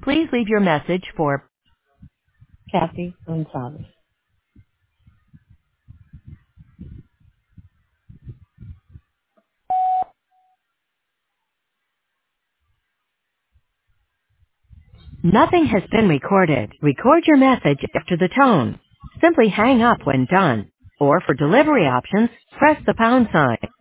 Please leave your message for Kathy Gonzalez. nothing has been recorded. Record your message after the tone. Simply hang up when done. Or for delivery options, press the pound sign.